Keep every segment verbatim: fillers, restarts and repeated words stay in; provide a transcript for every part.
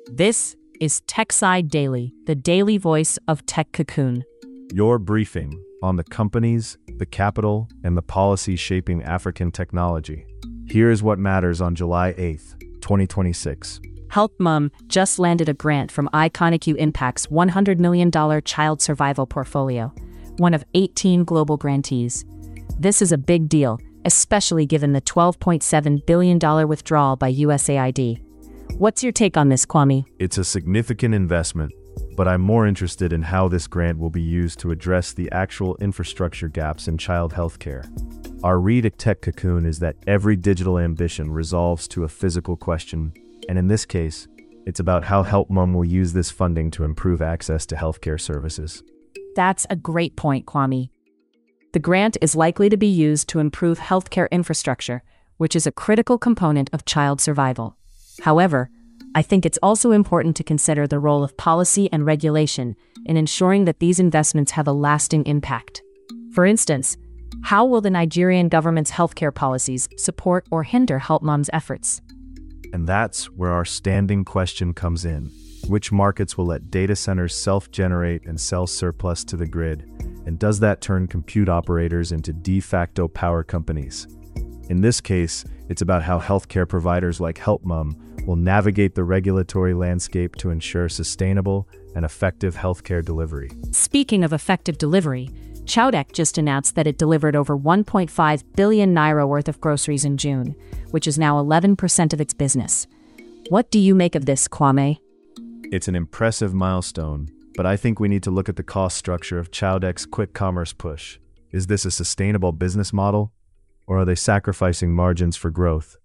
This is TechSide Daily, the daily voice of Tech Cocoon. Your briefing on the companies, the capital, and the policies shaping African technology. Here's what matters on July eighth, twenty twenty-six. HelpMum just landed a grant from ICONIQ Impact's one hundred million dollars Child Survival Portfolio, one of eighteen global grantees. This is a big deal, especially given the twelve point seven billion dollars withdrawal by U S A I D. What's your take on this, Kwame? It's a significant investment, but I'm more interested in how this grant will be used to address the actual infrastructure gaps in child healthcare. Our read at Tech Cocoon is that every digital ambition resolves to a physical question, and in this case, it's about how HelpMum will use this funding to improve access to healthcare services. That's a great point, Kwame. The grant is likely to be used to improve healthcare infrastructure, which is a critical component of child survival. However, I think it's also important to consider the role of policy and regulation in ensuring that these investments have a lasting impact. For instance, how will the Nigerian government's healthcare policies support or hinder HelpMum's efforts? And that's where our standing question comes in. Which markets will let data centers self-generate and sell surplus to the grid? And does that turn compute operators into de facto power companies? In this case, it's about how healthcare providers like HelpMum will navigate the regulatory landscape to ensure sustainable and effective healthcare delivery. Speaking of effective delivery, Chowdeck just announced that it delivered over one point five billion naira worth of groceries in June, which is now eleven percent of its business. What do you make of this, Kwame? It's an impressive milestone, but I think we need to look at the cost structure of Chowdeck's quick commerce push. Is this a sustainable business model, or are they sacrificing margins for growth?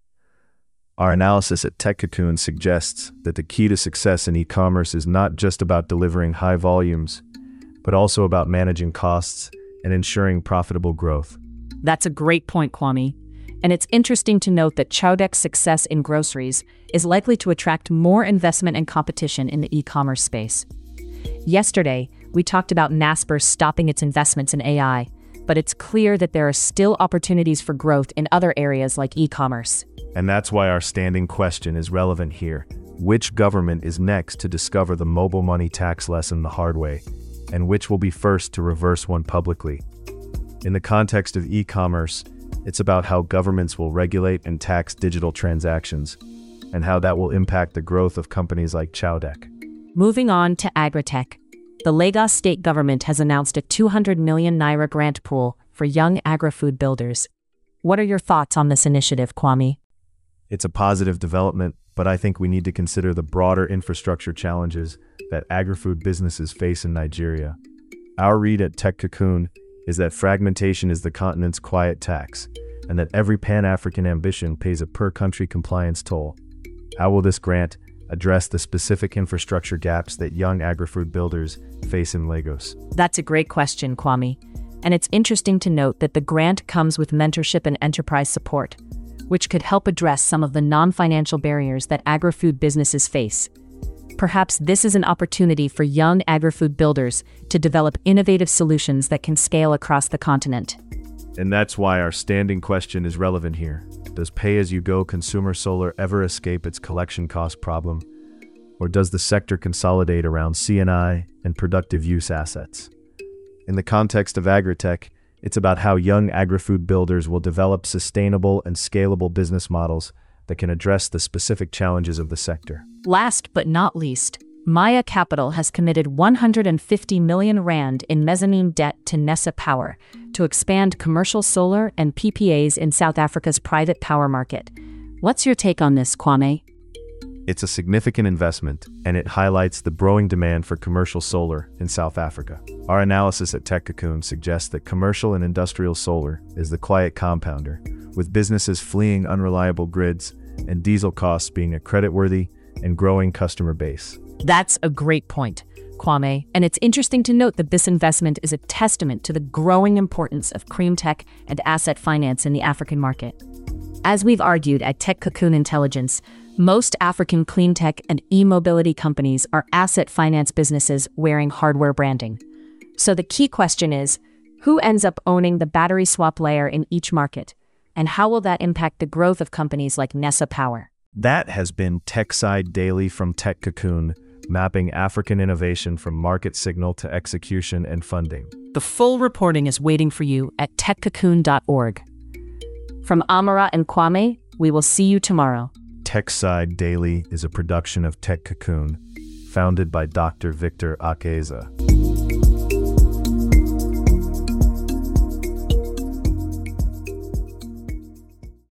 Our analysis at Tech Cocoon suggests that the key to success in e-commerce is not just about delivering high volumes, but also about managing costs and ensuring profitable growth. That's a great point, Kwame. And it's interesting to note that Chowdeck's success in groceries is likely to attract more investment and competition in the e-commerce space. Yesterday, we talked about Naspers stopping its investments in A I, but it's clear that there are still opportunities for growth in other areas like e-commerce. And that's why our standing question is relevant here. Which government is next to discover the mobile money tax lesson the hard way, and which will be first to reverse one publicly? In the context of e-commerce, it's about how governments will regulate and tax digital transactions, and how that will impact the growth of companies like Chowdeck. Moving on to agritech, the Lagos state government has announced a two hundred million naira grant pool for young agri-food builders. What are your thoughts on this initiative, Kwame? It's a positive development, but I think we need to consider the broader infrastructure challenges that agri-food businesses face in Nigeria. Our read at Tech Cocoon is that fragmentation is the continent's quiet tax, and that every Pan-African ambition pays a per-country compliance toll. How will this grant address the specific infrastructure gaps that young agri-food builders face in Lagos? That's a great question, Kwame. And it's interesting to note that the grant comes with mentorship and enterprise support, which could help address some of the non-financial barriers that agri-food businesses face. Perhaps this is an opportunity for young agri-food builders to develop innovative solutions that can scale across the continent. And that's why our standing question is relevant here. Does pay-as-you-go consumer solar ever escape its collection cost problem? Or does the sector consolidate around C and I and productive use assets? In the context of agritech, it's about how young agri-food builders will develop sustainable and scalable business models that can address the specific challenges of the sector. Last but not least, Maya Capital has committed one hundred fifty million rand in mezzanine debt to Nessa Power to expand commercial solar and P P As in South Africa's private power market. What's your take on this, Kwame? It's a significant investment, and it highlights the growing demand for commercial solar in South Africa. Our analysis at Tech Cocoon suggests that commercial and industrial solar is the quiet compounder, with businesses fleeing unreliable grids and diesel costs being a creditworthy and growing customer base. That's a great point, Kwame. And it's interesting to note that this investment is a testament to the growing importance of cream tech and asset finance in the African market. As we've argued at Tech Cocoon Intelligence, most African clean tech and e-mobility companies are asset finance businesses wearing hardware branding. So the key question is, who ends up owning the battery swap layer in each market? And how will that impact the growth of companies like Nessa Power? That has been TechSide Daily from Tech Cocoon, mapping African innovation from market signal to execution and funding. The full reporting is waiting for you at tech cocoon dot org. From Amara and Kwame, we will see you tomorrow. TechSide Daily is a production of Tech Cocoon, founded by Doctor Victor Akeza.